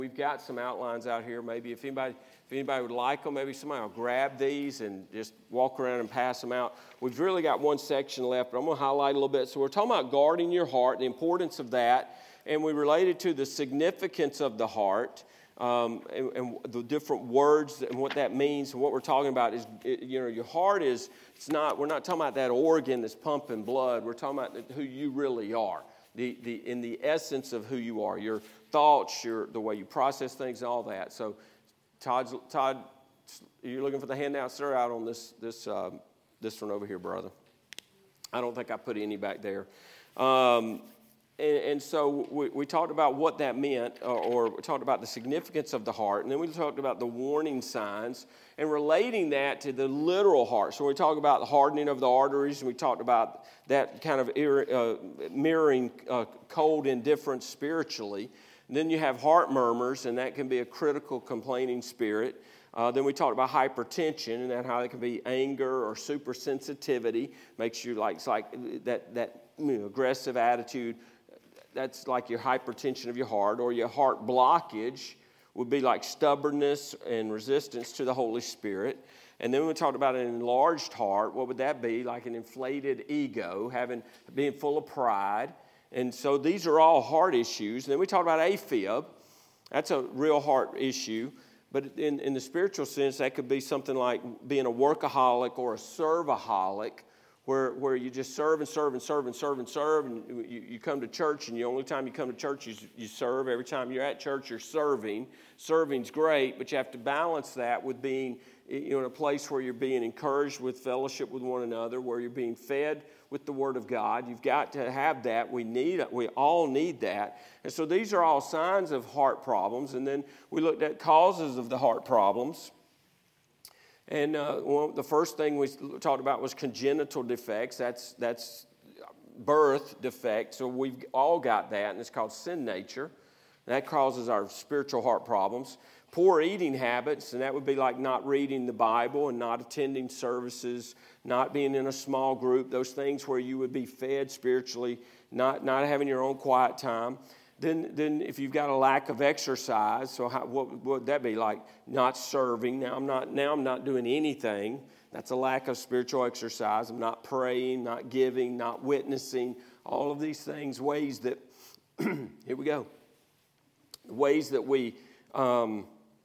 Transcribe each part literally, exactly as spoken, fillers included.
We've got some outlines out here. Maybe if anybody, if anybody would like them, maybe somebody will grab these and just walk around and pass them out. We've really got one section left, but I'm going to highlight a little bit. So we're talking about guarding your heart, the importance of that, and we related to the significance of the heart, um, and, and the different words and what that means. And what we're talking about is, you know, your heart is. It's not. We're not talking about that organ that's pumping blood. We're talking about who you really are. The, the, in the essence of who you are, your thoughts, your, the way you process things, and all that. So, Todd's, Todd, you're looking for the handouts? They're out on this this uh, this one over here, brother. I don't think I put any back there. Um, and, and so we, we talked about what that meant, or, or we talked about the significance of the heart, and then we talked about the warning signs and relating that to the literal heart. So we talked about the hardening of the arteries, and we talked about that kind of uh, mirroring uh, cold indifference spiritually. And then you have heart murmurs, and that can be a critical complaining spirit. Uh, then we talked about hypertension, and that how it can be anger or super sensitivity, makes you like, it's like that, that you know, aggressive attitude. That's like your hypertension of your heart, or your heart blockage would be like stubbornness and resistance to the Holy Spirit. And then we talked about an enlarged heart. What would that be? Like an inflated ego, having being full of pride. And so these are all heart issues. And then we talked about AFib. That's a real heart issue. But in, in the spiritual sense, that could be something like being a workaholic or a servaholic, where, where you just serve and serve and serve and serve and serve. And you, you come to church, and the only time you come to church, you, you serve. Every time you're at church, you're serving. Serving's great, but you have to balance that with being, you know, in a place where you're being encouraged with fellowship with one another, where you're being fed with the Word of God. You've got to have that. We need, we all need that. And so these are all signs of heart problems. And then we looked at causes of the heart problems. And uh, well, the first thing we talked about was congenital defects. That's that's birth defect. So we've all got that, and it's called sin nature. That causes our spiritual heart problems. Poor eating habits, and that would be like not reading the Bible and not attending services, not being in a small group, those things where you would be fed spiritually, not, not having your own quiet time. Then, then if you've got a lack of exercise, so how, what, what would that be like? Not serving. Now I'm not, now I'm not doing anything. That's a lack of spiritual exercise. I'm not praying, not giving, not witnessing. All of these things, ways that, here we go, ways that we... Um,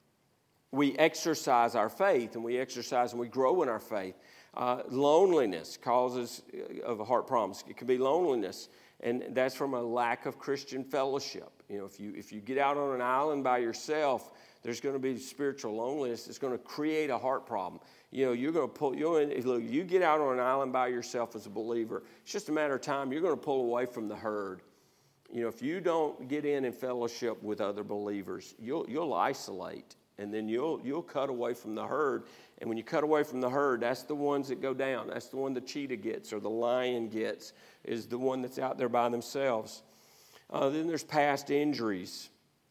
We exercise our faith, and we exercise and we grow in our faith. Uh, loneliness causes of heart problems. It can be loneliness, and that's from a lack of Christian fellowship. You know, if you if you get out on an island by yourself, there's going to be spiritual loneliness. It's going to create a heart problem. You know, you're going to pull. You look. You get out on an island by yourself as a believer. It's just a matter of time. You're going to pull away from the herd. You know, if you don't get in and fellowship with other believers, you'll you'll isolate. And then you'll you'll cut away from the herd. And when you cut away from the herd, that's the ones that go down. That's the one the cheetah gets or the lion gets, is the one that's out there by themselves. Uh, then there's past injuries.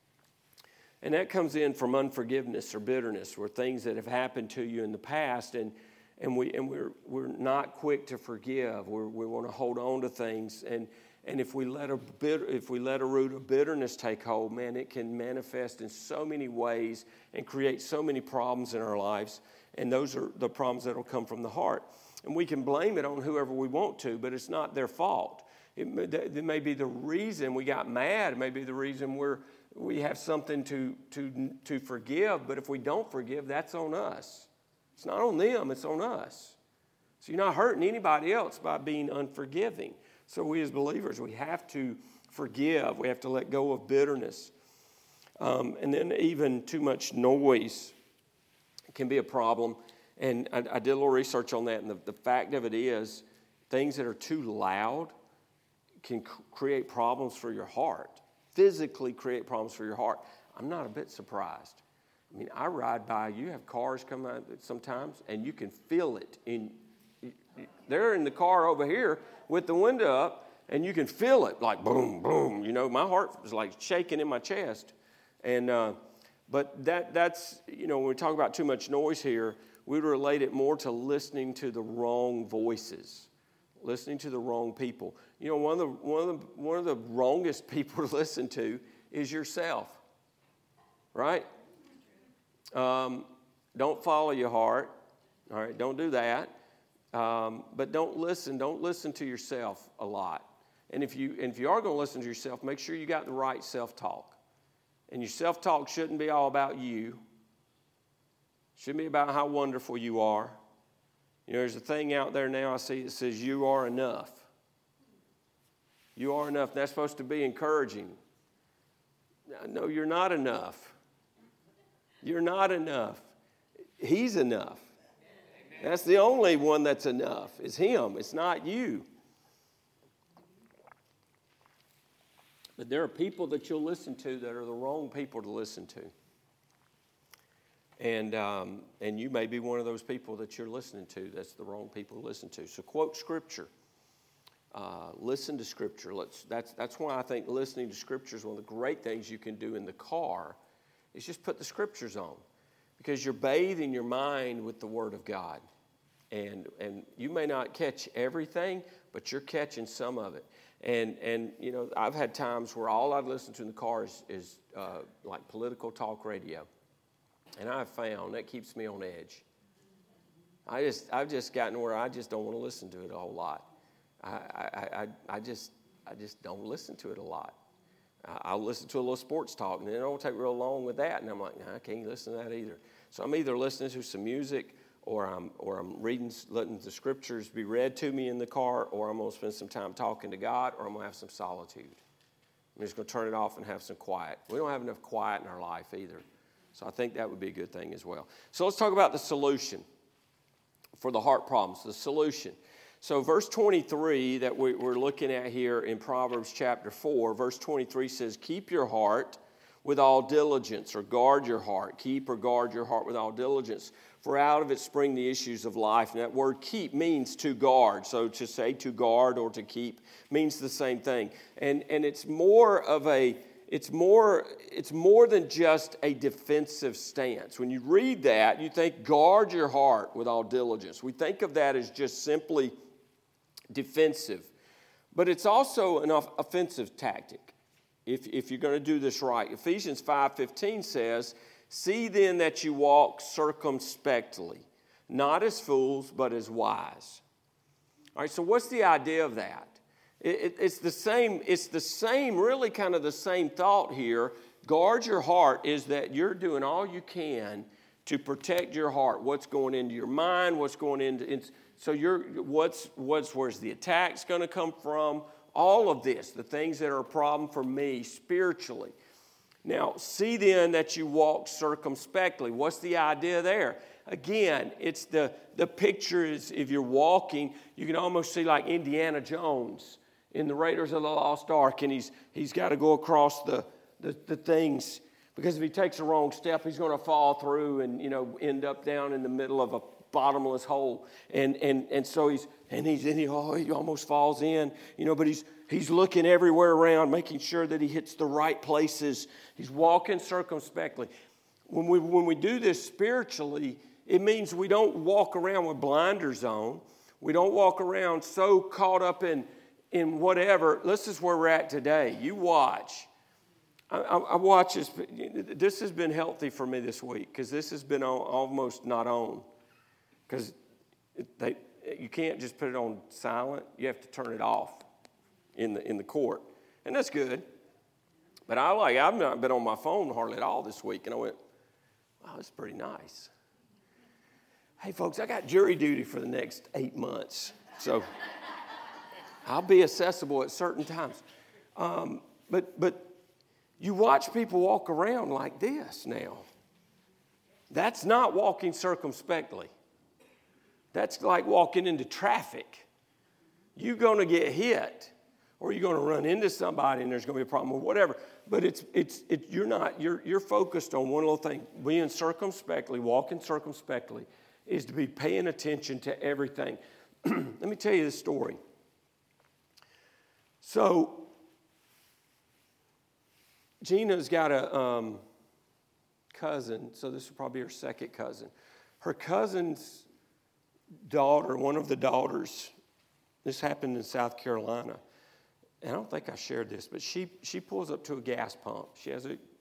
And that comes in from unforgiveness or bitterness, or things that have happened to you in the past. And and, we, and we're, we're not quick to forgive. We're, we want to hold on to things. And And if we let a bitter, if we let a root of bitterness take hold, man, it can manifest in so many ways and create so many problems in our lives. And those are the problems that will come from the heart. And we can blame it on whoever we want to, but it's not their fault. It may, it may be the reason we got mad. It may be the reason we're we have something to to to forgive. But if we don't forgive, that's on us. It's not on them. It's on us. So you're not hurting anybody else by being unforgiving. So we as believers, we have to forgive. We have to let go of bitterness. Um, and then even too much noise can be a problem. And I, I did a little research on that. And the, the fact of it is, things that are too loud can c- create problems for your heart. Physically create problems for your heart. I'm not a bit surprised. I mean, I ride by, you have cars come out sometimes, and you can feel it in they're in the car over here with the window up, and you can feel it like boom, boom. You know, my heart was like shaking in my chest. And uh, but that that's, you know, when we talk about too much noise here, we relate it more to listening to the wrong voices, listening to the wrong people. You know, one of the one of the one of the wrongest people to listen to is yourself. right? Um, don't follow your heart, all right? Don't do that. Um, but don't listen. Don't listen to yourself a lot. And if you and if you are going to listen to yourself, make sure you got the right self-talk. And your self-talk shouldn't be all about you. Shouldn't be about how wonderful you are. You know, there's a thing out there now I see that says you are enough. You are enough. That's supposed to be encouraging. No, you're not enough. You're not enough. He's enough. That's the only one that's enough. It's Him. It's not you. But there are people that you'll listen to that are the wrong people to listen to. And um, and you may be one of those people that you're listening to that's the wrong people to listen to. So quote Scripture. Uh, listen to Scripture. Let's, that's, that's why I think listening to Scripture is one of the great things you can do in the car is just put the Scriptures on. Because you're bathing your mind with the Word of God. And and you may not catch everything, but you're catching some of it. And, and you know, I've had times where all I've listened to in the car is, is uh, like political talk radio. And I've found that keeps me on edge. I just, I've just gotten where I just don't want to listen to it a whole lot. I, I, I, I just, I just don't listen to it a lot. I'll listen to a little sports talk, and then it won't take real long with that. And I'm like, nah, I can't listen to that either. So I'm either listening to some music, or I'm, or I'm reading, letting the Scriptures be read to me in the car, or I'm going to spend some time talking to God, or I'm going to have some solitude. I'm just going to turn it off and have some quiet. We don't have enough quiet in our life either. So I think that would be a good thing as well. So let's talk about the solution for the heart problems, the solution. So verse twenty-three that we, we're looking at here in Proverbs chapter four, verse twenty-three says, keep your heart with all diligence, or guard your heart. Keep or guard your heart with all diligence, for out of it spring the issues of life. And that word keep means to guard. So to say to guard or to keep means the same thing. And, and it's more of a, it's more, it's more than just a defensive stance. When you read that, you think guard your heart with all diligence. We think of that as just simply defensive. But it's also an offensive tactic. If, if you're going to do this right. Ephesians five fifteen says, see then that you walk circumspectly, not as fools, but as wise. All right, so what's the idea of that? It, it, it's the same, it's the same, really kind of the same thought here. Guard your heart is that you're doing all you can to protect your heart. What's going into your mind, what's going into, into so you're, what's, what's, where's the attacks going to come from? All of this, the things that are a problem for me spiritually. Now, see then that you walk circumspectly. What's the idea there? Again, it's the, the picture is if you're walking, you can almost see like Indiana Jones in the Raiders of the Lost Ark, and he's he's got to go across the, the, the things, because if he takes a wrong step, he's going to fall through and, you know, end up down in the middle of a bottomless hole. And and and so he's and he's and he, oh, he almost falls in, you know, but he's he's looking everywhere around, making sure that he hits the right places. He's walking circumspectly. When we when we do this spiritually, it means we don't walk around with blinders on. We don't walk around so caught up in in whatever. This is where we're at today. You watch. I, I, I watch this. This has been healthy for me this week because this has been on, almost not on. Because they, you can't just put it on silent. You have to turn it off in the in the court. And that's good. But I like, I've not been on my phone hardly at all this week. And I went, wow, that's pretty nice. Hey, folks, I got jury duty for the next eight months. So I'll be accessible at certain times. Um, but but you watch people walk around like this now. That's not walking circumspectly. That's like walking into traffic. You're going to get hit, or you're going to run into somebody, and there's going to be a problem or whatever. But it's it's it, you're not you're you're focused on one little thing. Being circumspectly, walking circumspectly, is to be paying attention to everything. Let me tell you this story. So Gina's got a um, cousin. So this is probably her second cousin. Her cousin's daughter, one of the daughters, this happened in South Carolina, and I don't think I shared this, but she she pulls up to a gas pump. She has a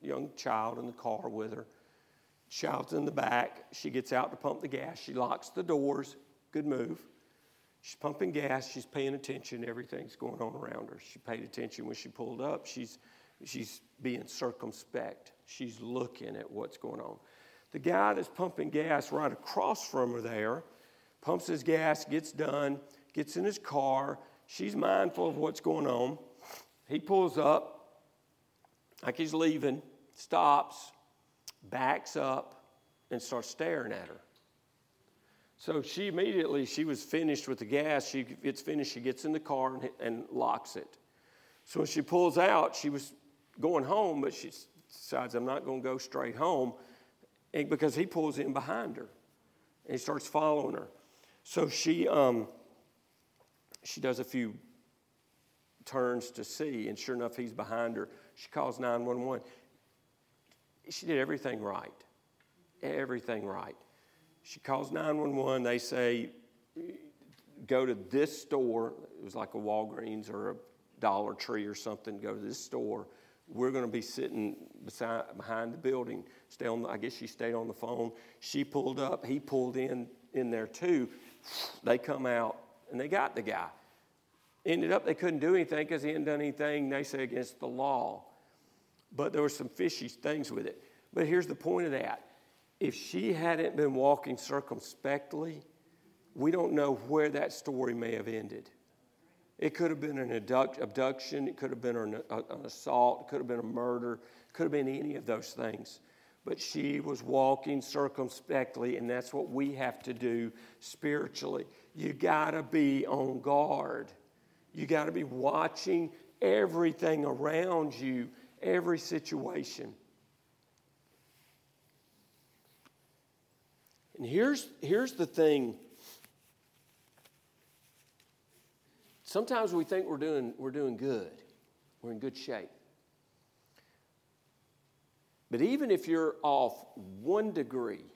young child in the car with her. Child's in the back. She gets out to pump the gas. She locks the doors. Good move. She's pumping gas. She's paying attention. Everything's going on around her. She paid attention when she pulled up. She's, she's being circumspect. She's looking at what's going on. The guy that's pumping gas right across from her there pumps his gas, gets done, gets in his car. She's mindful of what's going on. He pulls up like he's leaving, stops, backs up, and starts staring at her. So she immediately, she was finished with the gas. She gets finished, she gets in the car and, and locks it. So when she pulls out, she was going home, but she decides, I'm not going to go straight home, and because he pulls in behind her, and he starts following her. So she um, she does a few turns to see, and sure enough, he's behind her. She calls nine one one. She did everything right. Everything right. She calls nine one one. They say, go to this store. It was like a Walgreens or a Dollar Tree or something. Go to this store. We're going to be sitting beside, behind the building. Stay on. The, I guess she stayed on the phone. She pulled up. He pulled in in there too. They come out, and they got the guy. Ended up, they couldn't do anything because he hadn't done anything, they say, against the law. But there were some fishy things with it. But here's the point of that. If she hadn't been walking circumspectly, we don't know where that story may have ended. It could have been an abduction. It could have been an, an assault. It could have been a murder. It could have been any of those things. But she was walking circumspectly, and that's what we have to do spiritually. You got to be on guard. You got to be watching everything around you, every situation. And here's, here's the thing. Sometimes we think we're doing, we're doing good. We're in good shape. But even if you're off one degree,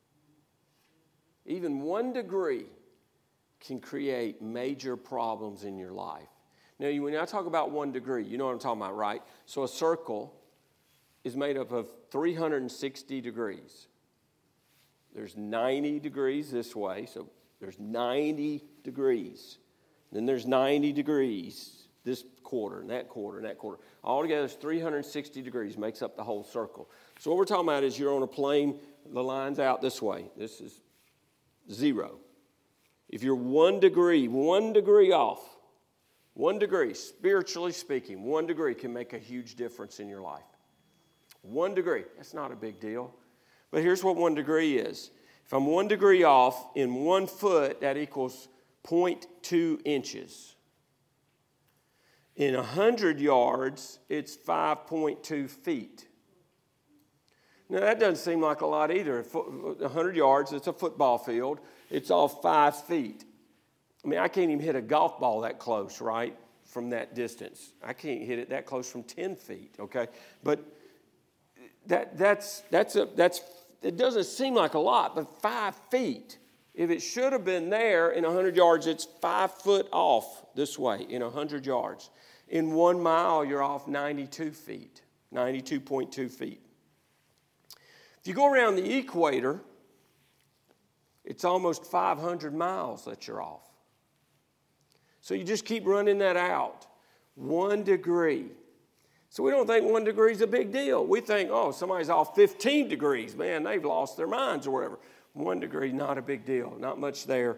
even one degree can create major problems in your life. Now, when I talk about one degree, you know what I'm talking about, right? So a circle is made up of three hundred sixty degrees. There's ninety degrees this way, so there's ninety degrees. Then there's ninety degrees this quarter and that quarter and that quarter. Altogether, it's three hundred sixty degrees, makes up the whole circle. So what we're talking about is you're on a plane, the line's out this way. This is zero. If you're one degree, one degree off, one degree, spiritually speaking, one degree can make a huge difference in your life. One degree, that's not a big deal. But here's what one degree is. If I'm one degree off in one foot, that equals zero point two inches. In one hundred yards, it's five point two feet. Now, that doesn't seem like a lot either. one hundred yards, it's a football field. It's off five feet. I mean, I can't even hit a golf ball that close, right, from that distance. I can't hit it that close from ten feet, okay? But that that's that's a that's it doesn't seem like a lot, but five feet. If it should have been there in one hundred yards, it's five foot off this way in one hundred yards. In one mile, you're off ninety-two feet, ninety-two point two feet. If you go around the equator, it's almost five hundred miles that you're off. So you just keep running that out. One degree. So we don't think one degree is a big deal. We think, oh, somebody's off fifteen degrees. Man, they've lost their minds or whatever. One degree, not a big deal. Not much there.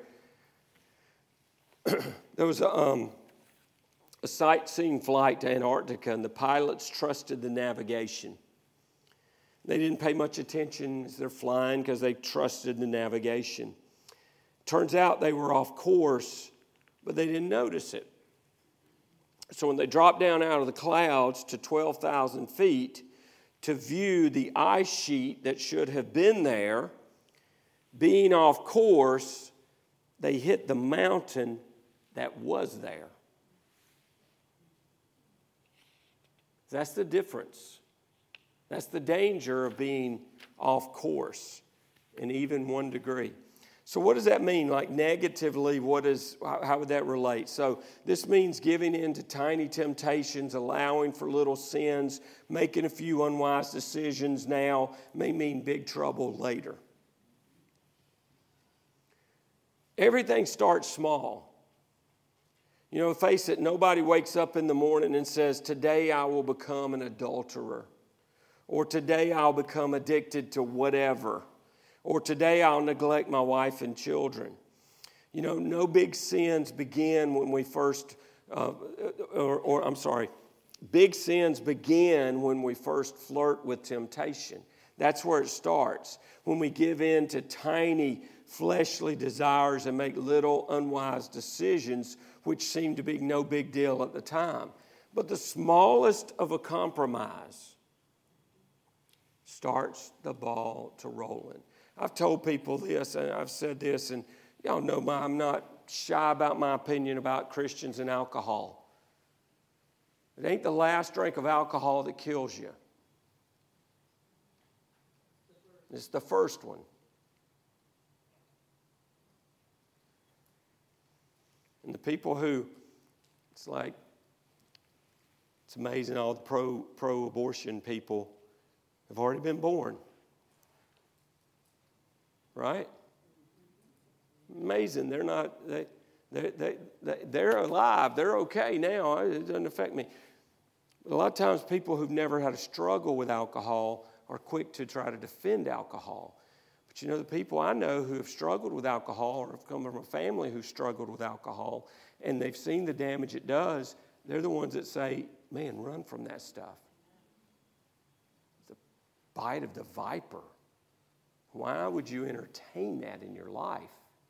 There was a, um, a sightseeing flight to Antarctica, and the pilots trusted the navigation. They didn't pay much attention as they're flying because they trusted the navigation. Turns out they were off course, but they didn't notice it. So when they dropped down out of the clouds to twelve thousand feet to view the ice sheet that should have been there, being off course, they hit the mountain that was there. That's the difference. That's the danger of being off course in even one degree. So what does that mean? Like negatively, what is, how would that relate? So this means giving in to tiny temptations, allowing for little sins, making a few unwise decisions now may mean big trouble later. Everything starts small. You know, face it, nobody wakes up in the morning and says, today I will become an adulterer. Or today I'll become addicted to whatever. Or today I'll neglect my wife and children. You know, no big sins begin when we first, uh, or, or I'm sorry, big sins begin when we first flirt with temptation. That's where it starts. When we give in to tiny fleshly desires and make little unwise decisions, which seem to be no big deal at the time. But the smallest of a compromise starts the ball to rolling. I've told people this, and I've said this, and y'all know my, I'm not shy about my opinion about Christians and alcohol. It ain't the last drink of alcohol that kills you. It's the first one. And the people who, it's like, it's amazing all the pro, pro-abortion people have already been born. Right? Amazing. They're not, they, they, they, they, they're alive. They're okay now. It doesn't affect me. But a lot of times people who've never had a struggle with alcohol are quick to try to defend alcohol. But you know, the people I know who have struggled with alcohol or have come from a family who struggled with alcohol and they've seen the damage it does, they're the ones that say, man, run from that stuff. The bite of the viper. Why would you entertain that in your life?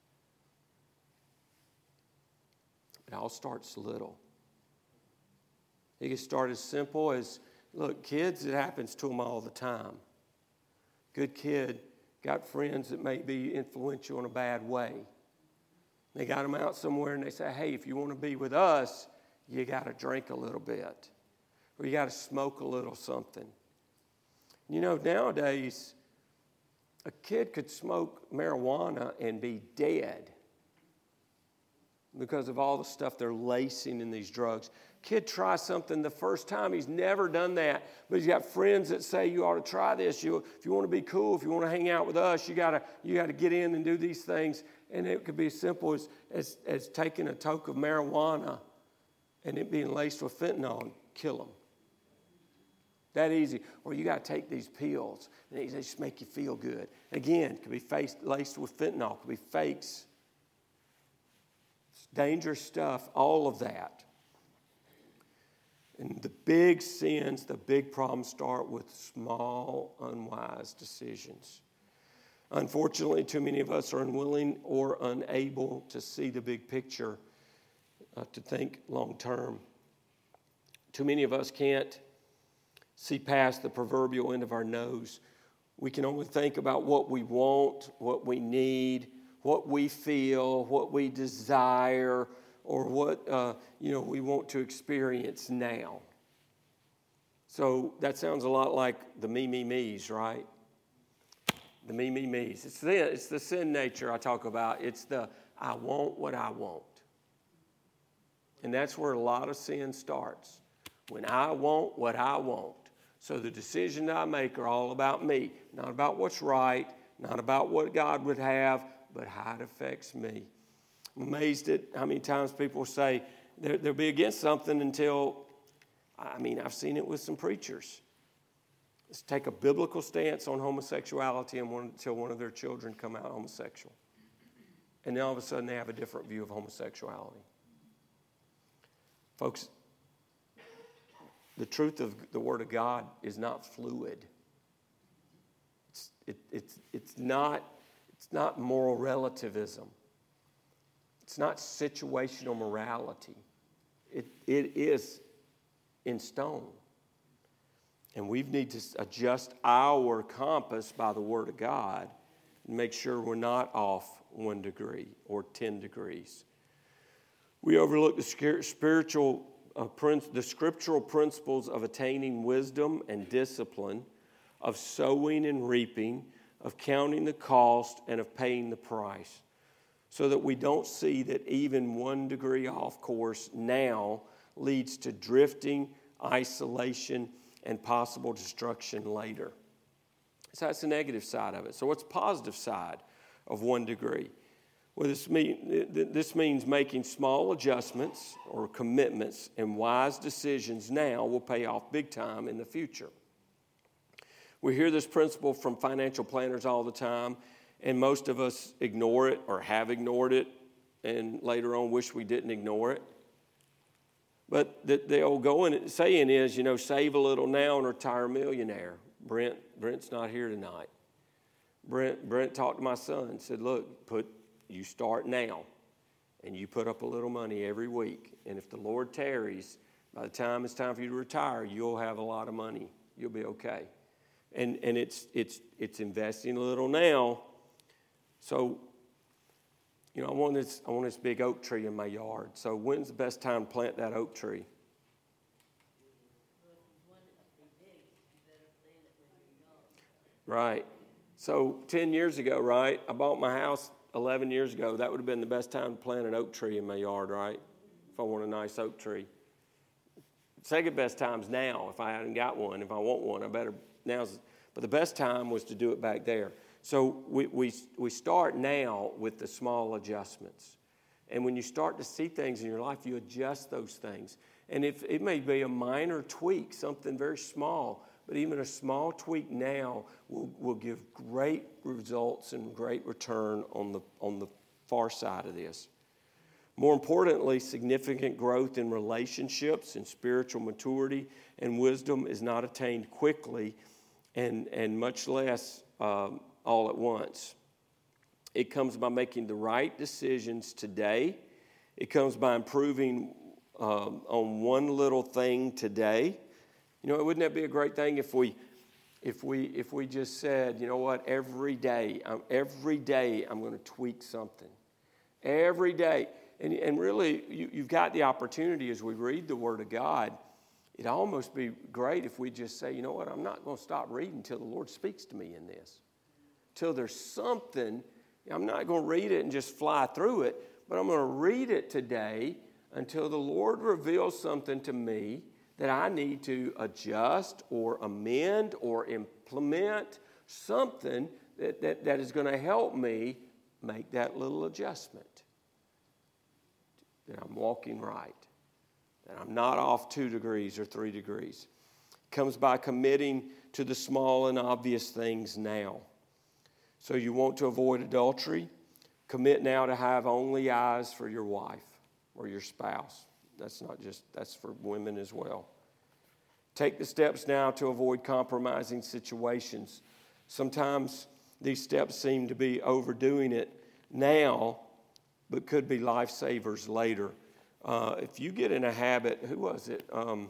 It all starts little. It can start as simple as, look, kids, it happens to them all the time. Good kid got friends that may be influential in a bad way. They got them out somewhere and they say, hey, if you want to be with us, you got to drink a little bit. Or you got to smoke a little something. You know, nowadays, a kid could smoke marijuana and be dead because of all the stuff they're lacing in these drugs. Kid tries something the first time. He's never done that, but he's got friends that say you ought to try this. You, if you want to be cool, if you want to hang out with us, you gotta you gotta get in and do these things. And it could be as simple as as, as taking a toke of marijuana and it being laced with fentanyl and kill them. That easy. Or you got to take these pills, and they just make you feel good. Again, it could be faced, laced with fentanyl. It could be fakes. It's dangerous stuff, all of that. And the big sins, the big problems start with small, unwise decisions. Unfortunately, too many of us are unwilling or unable to see the big picture, uh, to think long term. Too many of us can't see past the proverbial end of our nose. We can only think about what we want, what we need, what we feel, what we desire, or what uh, you know we want to experience now. So that sounds a lot like the me, me, me's, right? The me, me, me's. It's the, it's the sin nature I talk about. It's the I want what I want. And that's where a lot of sin starts. When I want what I want. So the decisions I make are all about me, not about what's right, not about what God would have, but how it affects me. I'm amazed at how many times people say they'll be against something until, I mean, I've seen it with some preachers. Let's take a biblical stance on homosexuality and one, until one of their children come out homosexual. And then all of a sudden they have a different view of homosexuality. Folks, the truth of the Word of God is not fluid. It's, it, it's, it's, not, it's not moral relativism. It's not situational morality. It, it is in stone. And we need to adjust our compass by the Word of God and make sure we're not off one degree or ten degrees. We overlook the spiritual Uh, the scriptural principles of attaining wisdom and discipline, of sowing and reaping, of counting the cost, and of paying the price. so that we don't see that even one degree off course now leads to drifting, isolation, and possible destruction later. So that's the negative side of it. So what's the positive side of one degree? Well, this, mean, this means making small adjustments or commitments and wise decisions now will pay off big time in the future. We hear this principle from financial planners all the time, and most of us ignore it or have ignored it, and later on wish we didn't ignore it. But the, the old going saying is, you know, save a little now and retire a millionaire. Brent, Brent's not here tonight. Brent, Brent talked to my son and said, look, put you start now, and you put up a little money every week. And if the Lord tarries, by the time it's time for you to retire, you'll have a lot of money. You'll be okay. And and it's it's it's investing a little now. So, you know, I want this I want this big oak tree in my yard. So when's the best time to plant that oak tree? Right. So ten years ago, right, I bought my house eleven years ago. That would have been the best time to plant an oak tree in my yard, right? If I want a nice oak tree. Second best time's now. If I hadn't got one, if I want one, I better now's. But the best time was to do it back there. So we we we start now with the small adjustments. And when you start to see things in your life, you adjust those things. And if it may be a minor tweak, something very small, but even a small tweak now will, will give great results and great return on the on the far side of this. More importantly, significant growth in relationships and spiritual maturity and wisdom is not attained quickly and, and much less um, all at once. It comes by making the right decisions today. It comes by improving um, on one little thing today. You know, wouldn't that be a great thing if we, if we, if we just said, you know what, every day, um, every day I'm going to tweak something. Every day. And, and really, you, you've got the opportunity as we read the Word of God. It'd almost be great if we just say, you know what, I'm not going to stop reading until the Lord speaks to me in this. Till there's something, I'm not going to read it and just fly through it, but I'm going to read it today until the Lord reveals something to me that I need to adjust or amend or implement, something that, that, that is going to help me make that little adjustment. That I'm walking right, that I'm not off two degrees or three degrees. It comes by committing to the small and obvious things now. So you want to avoid adultery? Commit now to have only eyes for your wife or your spouse. That's not just, that's for women as well. Take the steps now to avoid compromising situations. Sometimes these steps seem to be overdoing it now, but could be lifesavers later. Uh, if you get in a habit, who was it? Um,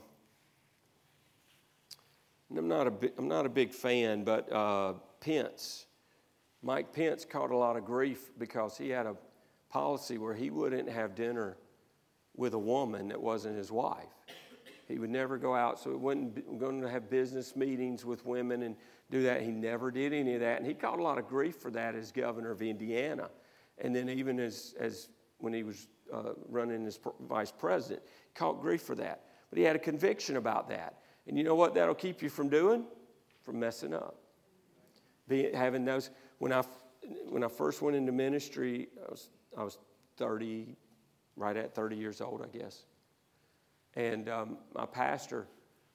I'm not a big, I'm not a big fan, but uh, Pence, Mike Pence caught a lot of grief because he had a policy where he wouldn't have dinner with a woman that wasn't his wife. He would never go out, so he wasn't going to have business meetings with women and do that. He never did any of that, and he caught a lot of grief for that as governor of Indiana. And then even as, as when he was uh, running as vice president, caught grief for that. But he had a conviction about that. And you know what that'll keep you from doing? From messing up. Be, having those, when I, when I first went into ministry, I was, I was thirty, right at thirty years old, I guess. And um, my pastor,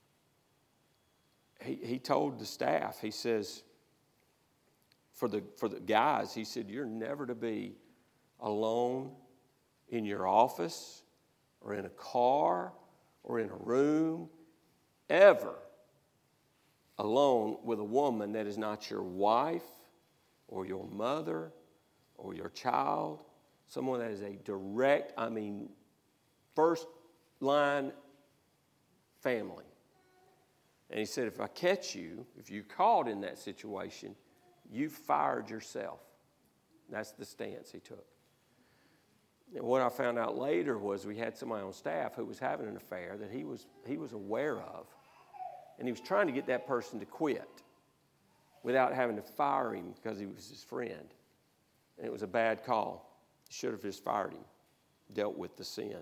he, he told the staff, he says, For the for the guys, he said, you're never to be alone in your office or in a car or in a room, ever alone with a woman that is not your wife or your mother or your child, someone that is a direct, I mean, first line family. And he said, if I catch you, if you're caught in that situation, you fired yourself. That's the stance he took. And what I found out later was we had somebody on staff who was having an affair that he was he was aware of. And he was trying to get that person to quit without having to fire him because he was his friend. And it was a bad call. Should have just fired him, dealt with the sin.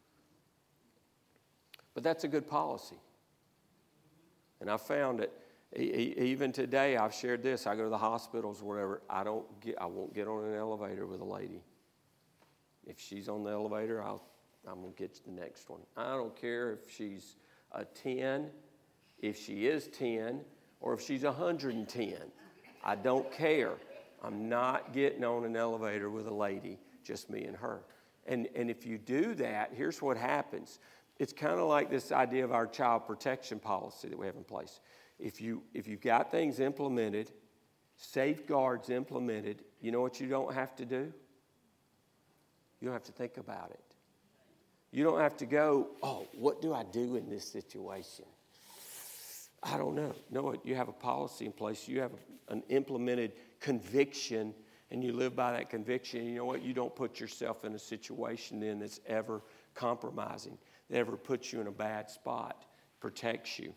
But that's a good policy. And I found it, even today, I've shared this. I go to the hospitals or whatever. I don't get, I won't get on an elevator with a lady. If she's on the elevator, I'll, I'm going to get to the next one. I don't care if she's a ten, if she is ten, or if she's one hundred ten. I don't care. I'm not getting on an elevator with a lady, just me and her. And, and if you do that, here's what happens. It's kind of like this idea of our child protection policy that we have in place. If, you, if you've got things implemented, safeguards implemented, you know what you don't have to do? You don't have to think about it. You don't have to go, oh, what do I do in this situation? I don't know. No, you have a policy in place. You have an implemented conviction, and you live by that conviction. You know what? You don't put yourself in a situation then that's ever compromising, that ever puts you in a bad spot, protects you.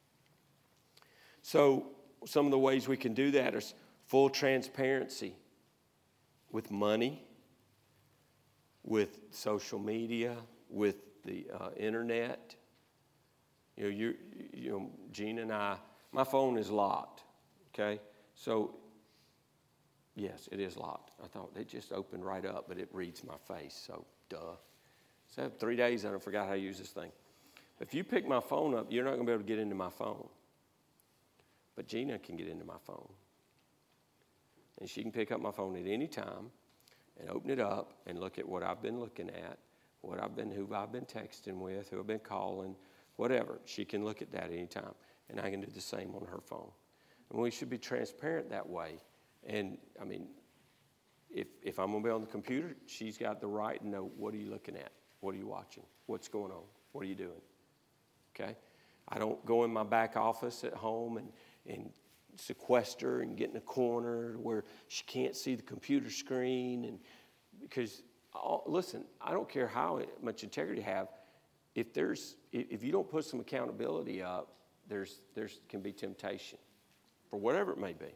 So some of the ways we can do that is full transparency with money, with social media, with the uh, internet. You know, you, you know, Gina and I, my phone is locked, okay? So, yes, it is locked. I thought it just opened right up, but it reads my face, so duh. So three days and I forgot how to use this thing. If you pick my phone up, you're not going to be able to get into my phone. But Gina can get into my phone. And she can pick up my phone at any time and open it up and look at what I've been looking at, what I've been, who I've been texting with, who I've been calling, whatever. She can look at that anytime. And I can do the same on her phone. And we should be transparent that way. And, I mean, if, if I'm going to be on the computer, she's got the right to know, what are you looking at? What are you watching? What's going on? What are you doing? Okay? I don't go in my back office at home and, and sequester and get in a corner where she can't see the computer screen. And because, all, listen, I don't care how much integrity you have. If there's, if you don't put some accountability up, there's, there's can be temptation for whatever it may be.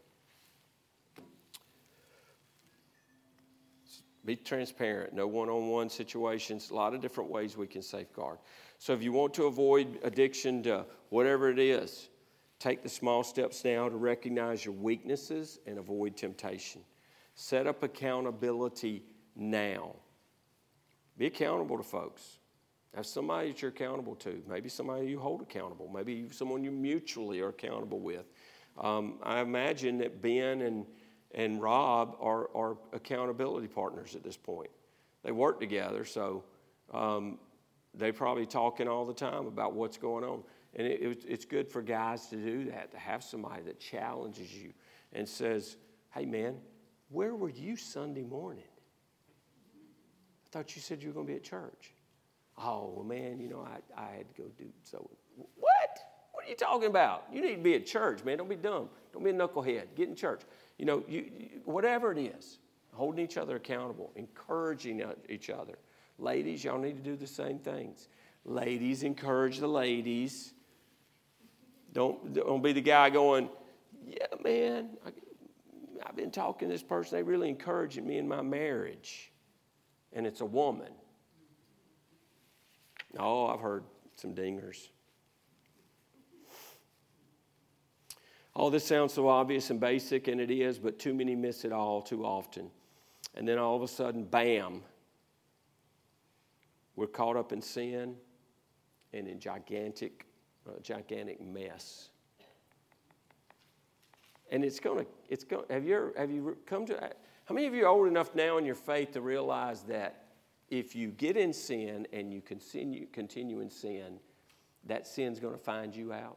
Be transparent. No one-on-one situations. A lot of different ways we can safeguard. So if you want to avoid addiction to whatever it is, take the small steps now to recognize your weaknesses and avoid temptation. Set up accountability now. Be accountable to folks. Have somebody that you're accountable to. Maybe somebody you hold accountable. Maybe someone you mutually are accountable with. Um, I imagine that Ben and And Rob are, are accountability partners at this point. They work together, so um, they're probably talking all the time about what's going on. And it, it, it's good for guys to do that, to have somebody that challenges you and says, hey, man, where were you Sunday morning? I thought you said you were going to be at church. Oh, well, man, you know, I, I had to go do so. What? What are you talking about? You need to be at church, man. Don't be dumb. Don't be a knucklehead. Get in church. You know, you, you, whatever it is, holding each other accountable, encouraging each other. Ladies, y'all need to do the same things. Ladies, encourage the ladies. Don't, don't be the guy going, yeah, man, I, I've been talking to this person. They really encouraging me in my marriage. And it's a woman. Oh, I've heard some dingers. All this sounds so obvious and basic, and it is, but too many miss it all too often. And then all of a sudden, bam, we're caught up in sin and in gigantic, uh, gigantic mess. And it's going to, it's going. Have you ever, have you come to? How many of you are old enough now in your faith to realize that if you get in sin and you continue, continue in sin, that sin's going to find you out?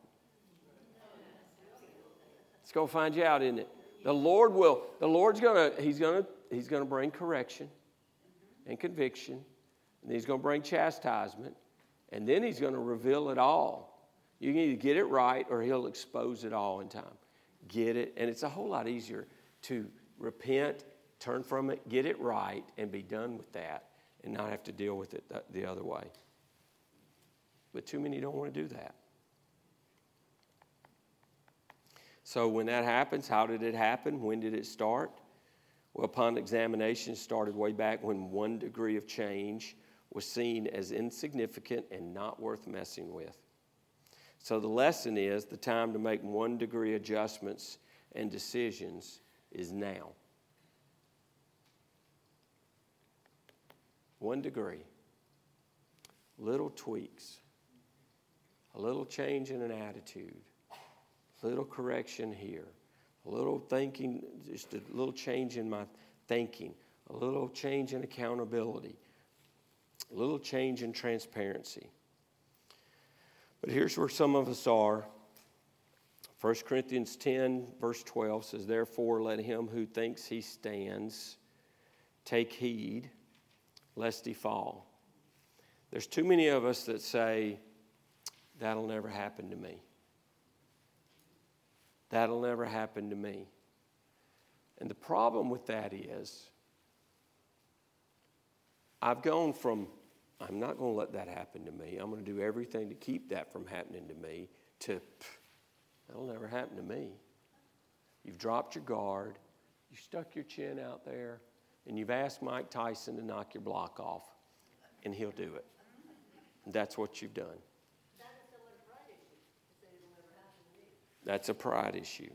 It's going to find you out, isn't it? The Lord will, the Lord's going to, he's going to, he's going to bring correction and conviction, and he's going to bring chastisement, and then he's going to reveal it all. You can either get it right or he'll expose it all in time. Get it, and it's a whole lot easier to repent, turn from it, get it right, and be done with that, and not have to deal with it the other way. But too many don't want to do that. So when that happens, how did it happen? When did it start? Well, upon examination, started way back when one degree of change was seen as insignificant and not worth messing with. So the lesson is the time to make one degree adjustments and decisions is now. One degree. Little tweaks. A little change in an attitude. A little correction here. A little thinking, just a little change in my thinking. A little change in accountability. A little change in transparency. But here's where some of us are. First Corinthians ten, verse twelve says, therefore let him who thinks he stands take heed, lest he fall. There's too many of us that say, that'll never happen to me. That'll never happen to me. And the problem with that is, I've gone from, I'm not going to let that happen to me. I'm going to do everything to keep that from happening to me, to, that'll never happen to me. You've dropped your guard. You stuck your chin out there, and you've asked Mike Tyson to knock your block off, and he'll do it. And that's what you've done. That's a pride issue.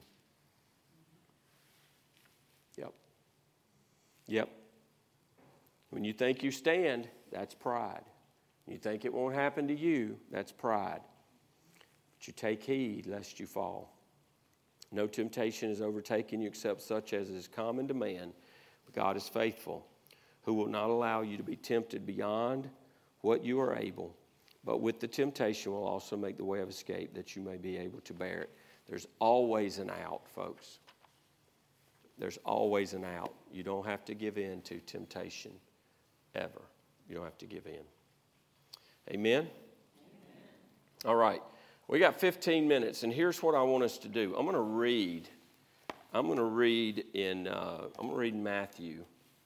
Yep. Yep. When you think you stand, that's pride. You think it won't happen to you, that's pride. But you take heed lest you fall. No temptation has overtaken you except such as is common to man. But God is faithful, who will not allow you to be tempted beyond what you are able, but with the temptation will also make the way of escape that you may be able to bear it. There's always an out, folks. There's always an out. You don't have to give in to temptation, ever. You don't have to give in. Amen? Amen? All right. We got fifteen minutes, and here's what I want us to do. I'm going to read. I'm going to read in. Uh, I'm going to read in Matthew.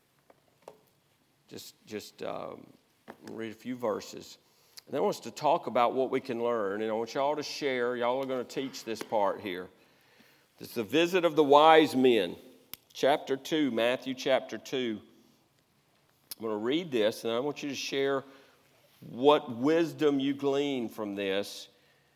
Just, just um, read a few verses. And I want us to talk about what we can learn. And I want y'all to share. Y'all are going to teach this part here. It's the visit of the wise men. Chapter two, Matthew chapter two. I'm going to read this, and I want you to share what wisdom you glean from this.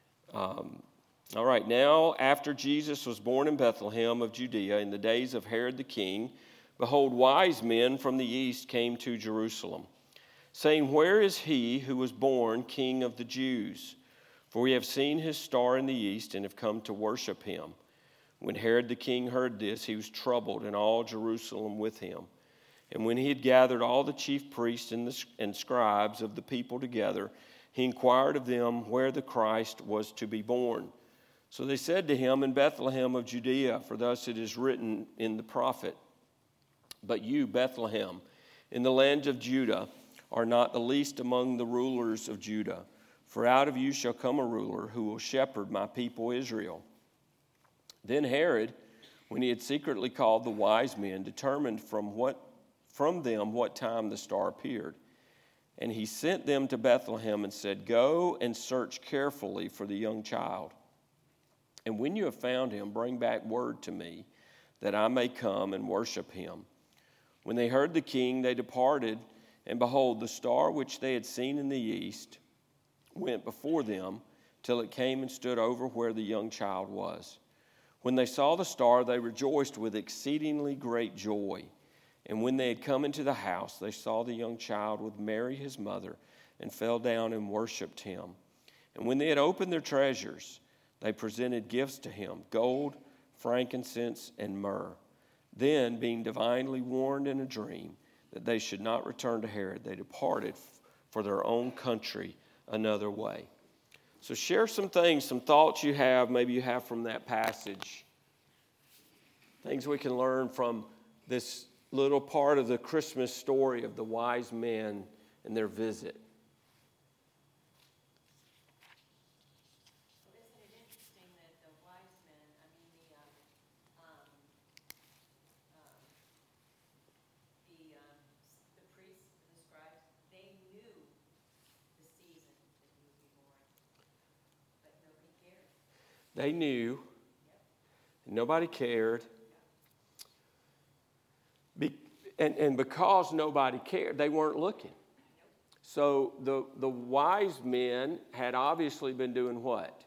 Um, all right, now after Jesus was born in Bethlehem of Judea in the days of Herod the king, behold, wise men from the east came to Jerusalem, saying, where is he who was born King of the Jews? For we have seen his star in the east and have come to worship him. When Herod the king heard this, he was troubled, and all Jerusalem with him. And when he had gathered all the chief priests and, the, and scribes of the people together, he inquired of them where the Christ was to be born. So they said to him, in Bethlehem of Judea, for thus it is written in the prophet, but you, Bethlehem, in the land of Judah, are not the least among the rulers of Judah. For out of you shall come a ruler who will shepherd my people Israel. Then Herod, when he had secretly called the wise men, determined from what from them what time the star appeared. And he sent them to Bethlehem and said, go and search carefully for the young child. And when you have found him, bring back word to me, that I may come and worship him. When they heard the king, they departed, and behold, the star which they had seen in the east went before them till it came and stood over where the young child was. When they saw the star, they rejoiced with exceedingly great joy. And when they had come into the house, they saw the young child with Mary his mother, and fell down and worshipped him. And when they had opened their treasures, they presented gifts to him, gold, frankincense, and myrrh. Then, being divinely warned in a dream that they should not return to Herod, they departed for their own country another way. So share some things, some thoughts you have, maybe you have from that passage. Things we can learn from this little part of the Christmas story of the wise men and their visit. Well, isn't it interesting that the wise men, I mean, the, um, um, um, the, um, the priests, the scribes, they knew the season that he would be born, but nobody cared. They knew. Yep. Nobody cared. Be, And, and because nobody cared, they weren't looking. So the, the wise men had obviously been doing what?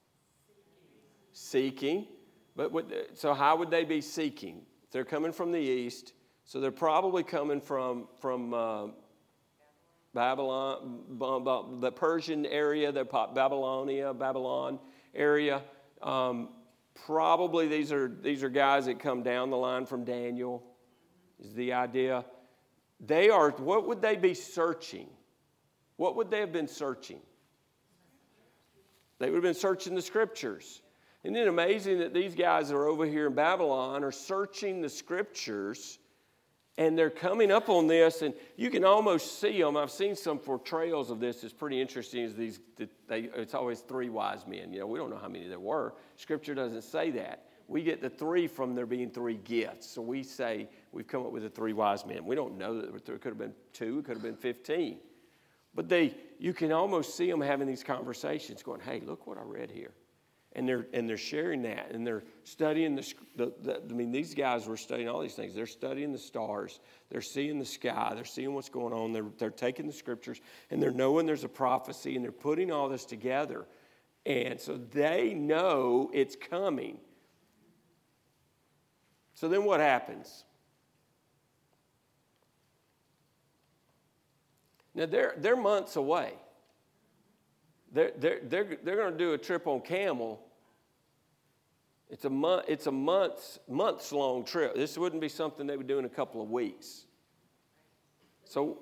Seeking. But what, so how would they be seeking? They're coming from the east, so they're probably coming from, from uh, Babylon, the Persian area, the Babylonia, Babylon area. Um, probably these are, these are guys that come down the line from Daniel, is the idea. They are, what would they be searching? What would they have been searching? They would have been searching the scriptures. Isn't it amazing that these guys that are over here in Babylon are searching the scriptures, and they're coming up on this, and you can almost see them. I've seen some portrayals of this. It's pretty interesting. Is these they, it's always three wise men. You know, we don't know how many there were. Scripture doesn't say that. We get the three from there being three gifts. So we say we've come up with the three wise men. We don't know that there could have been two. It could have been fifteen. But they, you can almost see them having these conversations, going, "Hey, look what I read here." And they're and they're sharing that, and they're studying the, the, the. I mean, these guys were studying all these things. They're studying the stars. They're seeing the sky. They're seeing what's going on. They're they're taking the scriptures, and they're knowing there's a prophecy, and they're putting all this together, and so they know it's coming. So then, what happens? Now they're they're months away. They're, they're, they're, they're going to do a trip on camel. It's a month. It's a months months long trip. This wouldn't be something they would do in a couple of weeks. So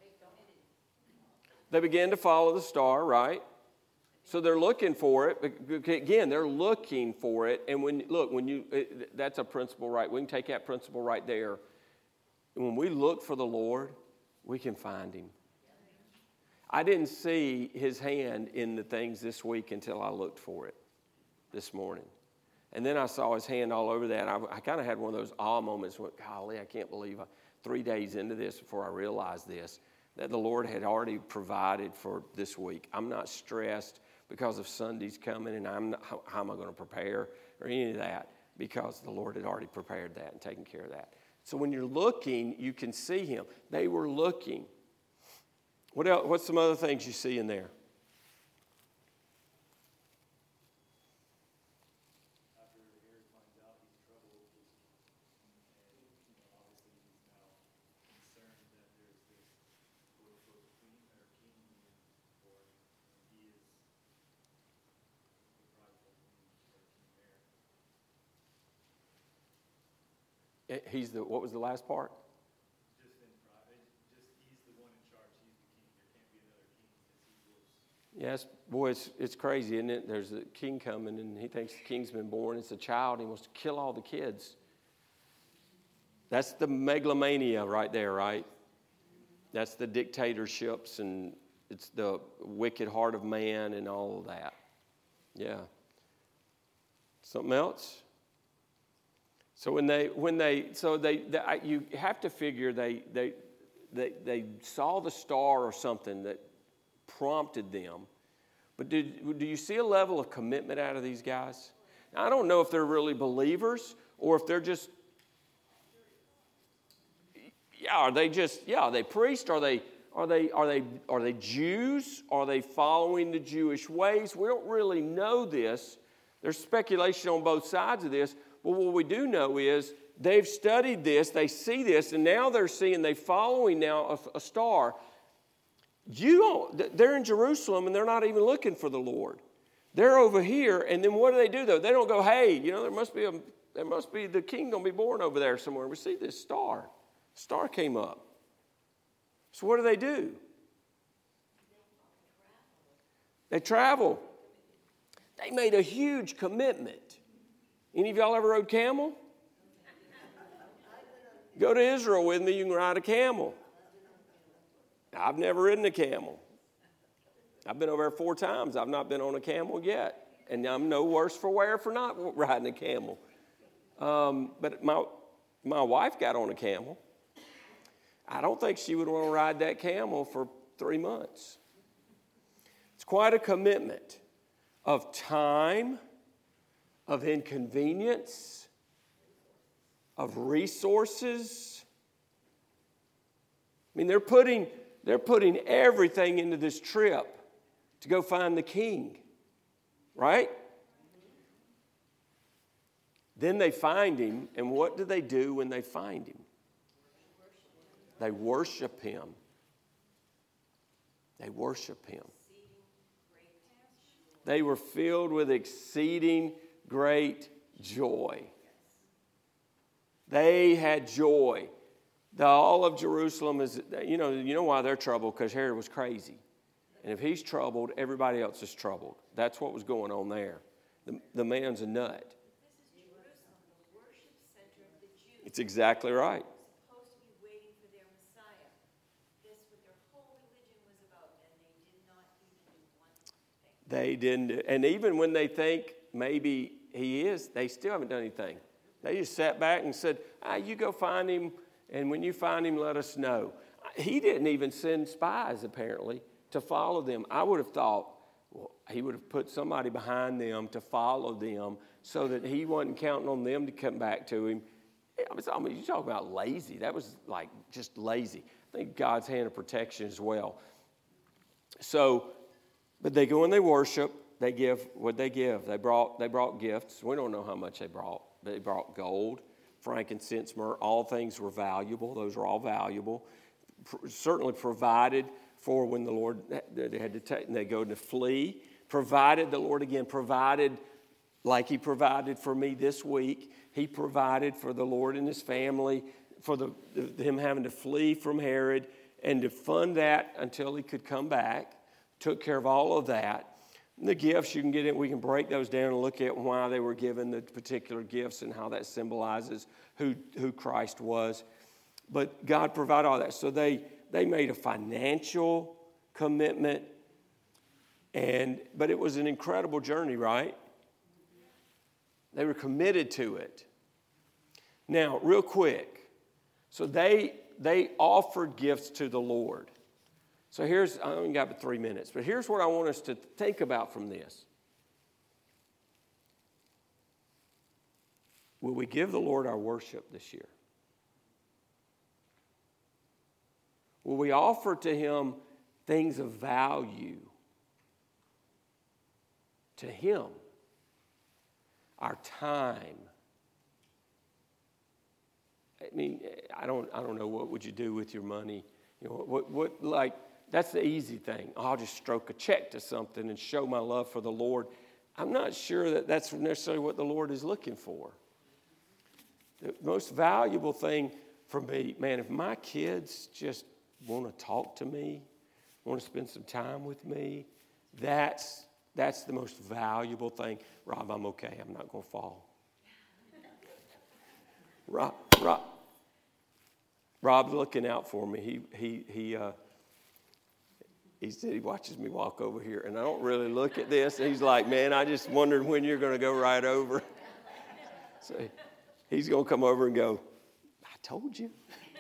they began to follow the star, right? So they're looking for it. Again, they're looking for it. And when look, when you that's a principle, right? We can take that principle right there. And when we look for the Lord, we can find Him. I didn't see His hand in the things this week until I looked for it this morning. And then I saw His hand all over that. I, I kind of had one of those awe moments. Went, golly, I can't believe I, three days into this before I realized this, that the Lord had already provided for this week. I'm not stressed because of Sunday's coming and I'm not, how, how am I going to prepare or any of that, because the Lord had already prepared that and taken care of that. So when you're looking, you can see Him. They were looking. What else? What's some other things you see in there? After Herod finds out he's troubled, and you know, obviously he's now concerned that there's this quote unquote queen or king or he is the prideful king or king there. He's the. What was the last part? Yes, boy, it's, it's crazy, isn't it? There's a king coming, and he thinks the king's been born. It's a child. He wants to kill all the kids. That's the megalomania right there, right? That's the dictatorships, and it's the wicked heart of man and all of that. Yeah. Something else? So when they, when they, so they, they I, you have to figure they, they, they, they saw the star or something that prompted them. But did, do you see a level of commitment out of these guys? Now, I don't know if they're really believers or if they're just, yeah, are they just, yeah, are they priests? Are they, are they, are they, are they Jews? Are they following the Jewish ways? We don't really know this. There's speculation on both sides of this. But what we do know is they've studied this, they see this, and now they're seeing, they're following now a, a star. You don't, they're in Jerusalem and they're not even looking for the Lord. They're over here, and then what do they do though? They don't go, hey, you know, there must be a, there must be the king gonna be born over there somewhere. We see this star. Star came up. So what do they do? They travel. They made a huge commitment. Any of y'all ever rode camel? Go to Israel with me, you can ride a camel. I've never ridden a camel. I've been over there four times. I've not been on a camel yet. And I'm no worse for wear for not riding a camel. Um, but my, my wife got on a camel. I don't think she would want to ride that camel for three months. It's quite a commitment of time, of inconvenience, of resources, mean, they're putting, they're putting everything into this trip to go find the king, right? Then they find him, and what do they do when they find him? They worship him. They worship him. They were filled with exceeding great joy. They had joy. The all of Jerusalem is, you know, you know why they're troubled? Because Herod was crazy. And if he's troubled, everybody else is troubled. That's what was going on there. The, the man's a nut. This is Jerusalem, the worship center of the Jews. It's exactly right. Supposed to be waiting for their Messiah. This what their whole religion was about, and they did not even do one thing. They didn't, and even when they think maybe he is, they still haven't done anything. They just sat back and said, ah, you go find him, and when you find him, let us know. He didn't even send spies, apparently, to follow them. I would have thought, well, he would have put somebody behind them to follow them so that he wasn't counting on them to come back to him. I was, I mean, you talk about lazy. That was like just lazy. I think God's hand of protection as well. So, but they go and they worship. They give what they give. They brought they brought gifts. We don't know how much they brought. They brought gold, frankincense, myrrh. All things were valuable. Those were all valuable. P- certainly provided for when the Lord they had to take. And they go to flee. Provided the Lord again provided like He provided for me this week. He provided for the Lord and His family for the, the him having to flee from Herod and to fund that until he could come back. Took care of all of that. The gifts, you can get in, we can break those down and look at why they were given the particular gifts and how that symbolizes who, who Christ was. But God provided all that. So they, they made a financial commitment, and but it was an incredible journey, right? They were committed to it. Now, real quick, so they they offered gifts to the Lord. So here's, I only got three minutes, but here's what I want us to think about from this. Will we give the Lord our worship this year? Will we offer to Him things of value to Him? Our time. I mean, I don't, I don't know, what would you do with your money? You know, what, what, like, that's the easy thing. I'll just stroke a check to something and show my love for the Lord. I'm not sure that that's necessarily what the Lord is looking for. The most valuable thing for me, man, if my kids just want to talk to me, want to spend some time with me, that's that's the most valuable thing. Rob, I'm okay. I'm not going to fall. Rob, Rob, Rob's looking out for me. He he he. Uh, He said he watches me walk over here, and I don't really look at this. And he's like, man, I just wondered when you're going to go right over. So he's going to come over and go, I told you.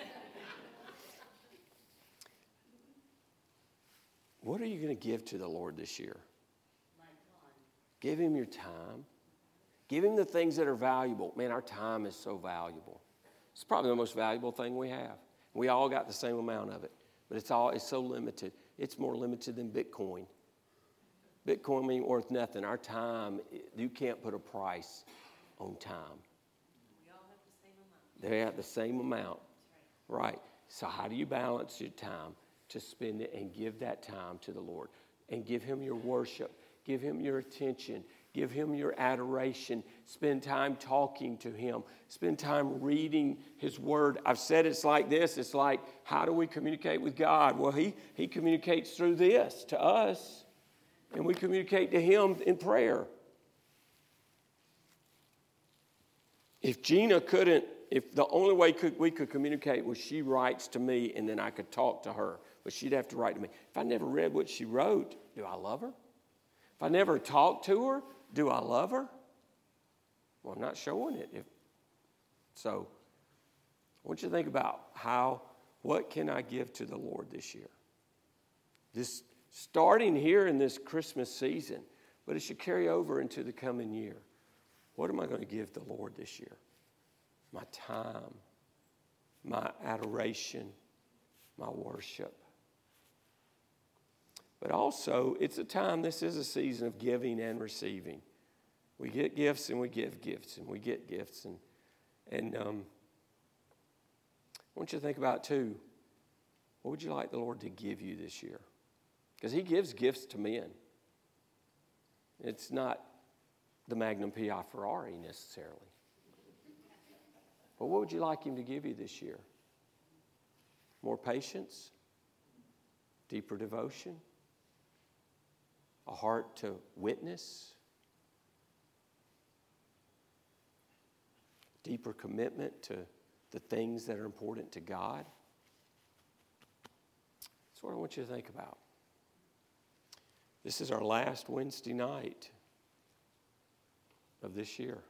What are you going to give to the Lord this year? My God. Give Him your time. Give Him the things that are valuable. Man, our time is so valuable. It's probably the most valuable thing we have. We all got the same amount of it, but it's all it's so limited. It's more limited than Bitcoin. Bitcoin ain't worth nothing. Our time, you can't put a price on time. We all have the same amount. They have the same amount. Right. right. So how do you balance your time to spend it and give that time to the Lord? And give Him your worship. Give Him your attention. Give Him your adoration. Spend time talking to Him. Spend time reading His Word. I've said it's like this. It's like, how do we communicate with God? Well, He, he communicates through this to us. And we communicate to Him in prayer. If Gina couldn't, if the only way could, we could communicate was she writes to me and then I could talk to her. But she'd have to write to me. If I never read what she wrote, do I love her? If I never talked to her, do I love her? Well, I'm not showing it. If, so I want you to think about how, what can I give to the Lord this year? This starting here in this Christmas season, but it should carry over into the coming year. What am I going to give the Lord this year? My time, my adoration, my worship. But also, it's a time, this is a season of giving and receiving. We get gifts and we give gifts and we get gifts. And, and um, I want you to think about, too, what would you like the Lord to give you this year? Because He gives gifts to men. It's not the Magnum P I Ferrari necessarily. But what would you like Him to give you this year? More patience? Deeper devotion? A heart to witness? Deeper commitment to the things that are important to God? That's what I want you to think about. This is our last Wednesday night of this year.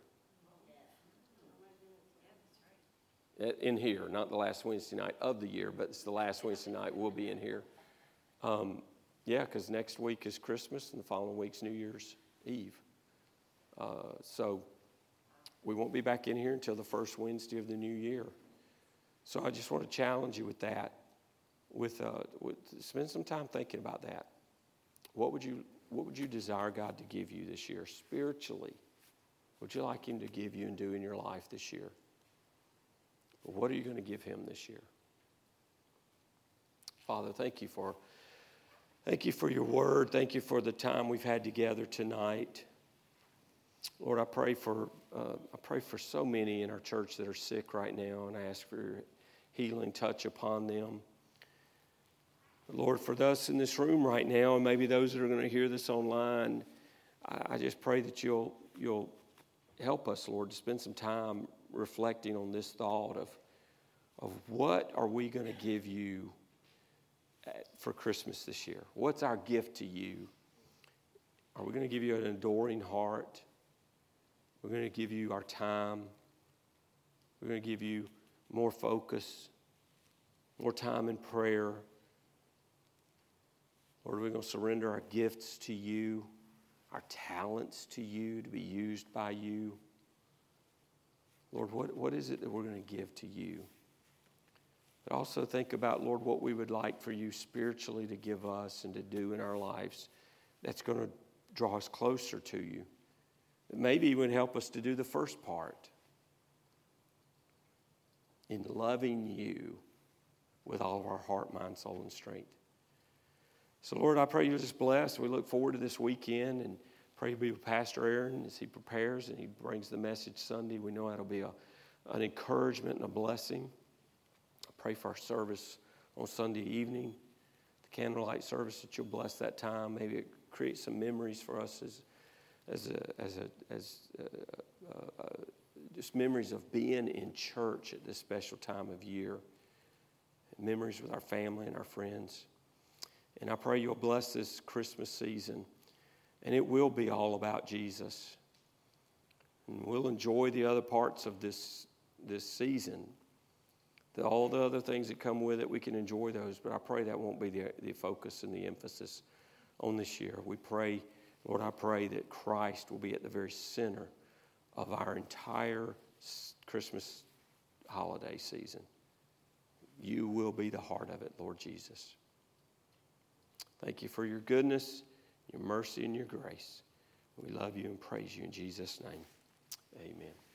In here, not the last Wednesday night of the year, but it's the last Wednesday night we'll be in here. Um, yeah, because next week is Christmas and the following week's New Year's Eve. Uh, so we won't be back in here until the first Wednesday of the new year. So I just want to challenge you with that. With, uh, with spend some time thinking about that. What would you What would you desire God to give you this year spiritually? What would you like Him to give you and do in your life this year? What are you going to give Him this year? Father, thank you for thank you for your word. Thank you for the time we've had together tonight. Lord, I pray for uh, I pray for so many in our church that are sick right now, and I ask for your healing touch upon them. Lord, for those in this room right now, and maybe those that are going to hear this online, I, I just pray that you'll you'll help us, Lord, to spend some time reflecting on this thought of, of what are we going to give you at, for Christmas this year? What's our gift to you? Are we going to give you an adoring heart? We're going to give you our time. We're going to give you more focus, more time in prayer. Lord, we're going to surrender our gifts to you, our talents to you, to be used by you. Lord, what, what is it that we're going to give to you? But also think about, Lord, what we would like for you spiritually to give us and to do in our lives that's going to draw us closer to you. That maybe would help us to do the first part in loving you with all of our heart, mind, soul, and strength. So, Lord, I pray you'll just bless. We look forward to this weekend and pray you'll be with Pastor Aaron as he prepares and he brings the message Sunday. We know that'll be a, an encouragement and a blessing. I pray for our service on Sunday evening, the candlelight service, that you'll bless that time. Maybe it creates some memories for us as as a, as a, as a, uh, uh, just memories of being in church at this special time of year. Memories with our family and our friends. And I pray you'll bless this Christmas season. And it will be all about Jesus. And we'll enjoy the other parts of this, this season. The, all the other things that come with it, we can enjoy those. But I pray that won't be the, the focus and the emphasis on this year. We pray, Lord, I pray that Christ will be at the very center of our entire Christmas holiday season. You will be the heart of it, Lord Jesus. Thank you for your goodness, your mercy, and your grace. We love you and praise you in Jesus' name. Amen.